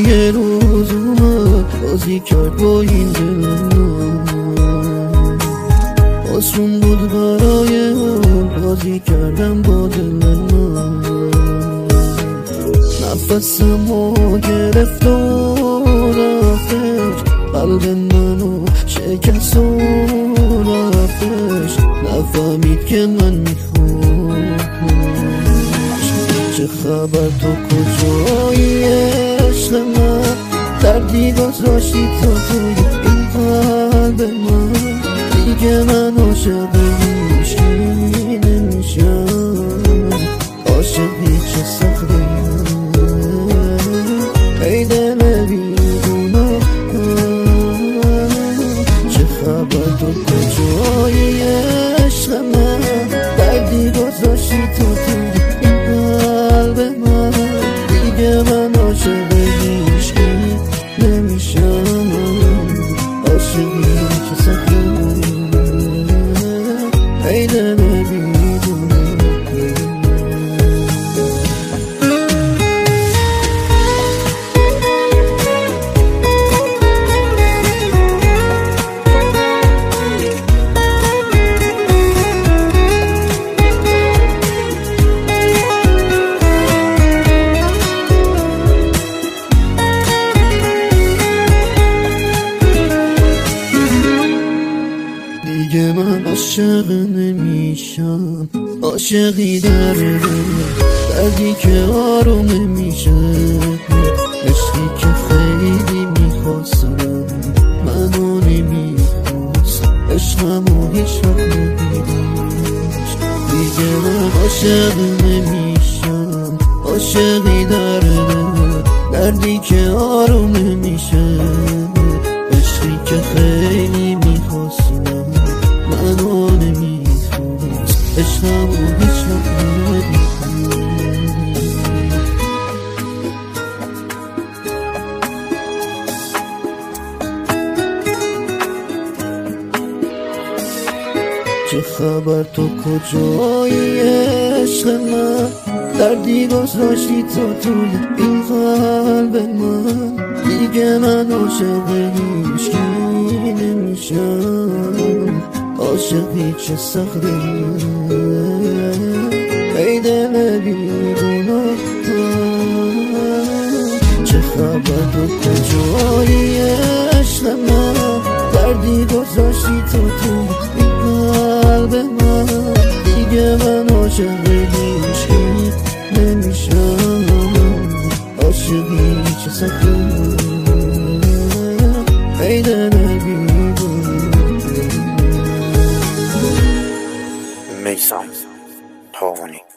یه روز اومد بازی کرد با این دل من، آسون بود برای اون بازی کردم با دل من. نفسمو گرفت و رفتش، قلب منو شکست و رفتش، نفهمید که من میخوامش. چه خبر تو کجایی عشق من، دردی گذاشتی تو توی این قلب من، دیگه من عاشق هیچکی نمیشم، عاشقی چه سخته ای دل بیگناه. چه خبر تو کجایی عشق من، دردی گذاشتی تو توی این قلب من، دیگه من عاشق هیچکی نمیشم، عاشقی چه سخته ای دل بیگناه. دیگه من عاشق نمیشم، عاشقی درده، دردی که آروم نمیشه، عشقی که خیلی میخواستم منو نمیخواست، عشقمو هیچ وقت نمیداشت. دیگه من عاشق نمیشم، عاشقی درده، دردی که آروم نمیشه، عشقی که خیلی میخواستم منو نمیخواست، عشقمو هیچ وقت نمیخواست. چه خبر تو کجایی عشق من، دردی گذاشتی تو توی این قلب من، دیگه من عاشق هیچکی نمیشم، عاشقی چه سخته ای دل بیگناه. چه خبر تو کجایی عشق من، دردی گذاشتی تو توی این قلب من، دیگه من عاشق هیچکی نمیشم، عاشقی چه سخته ای دل بیگناه. میثم طاهونی.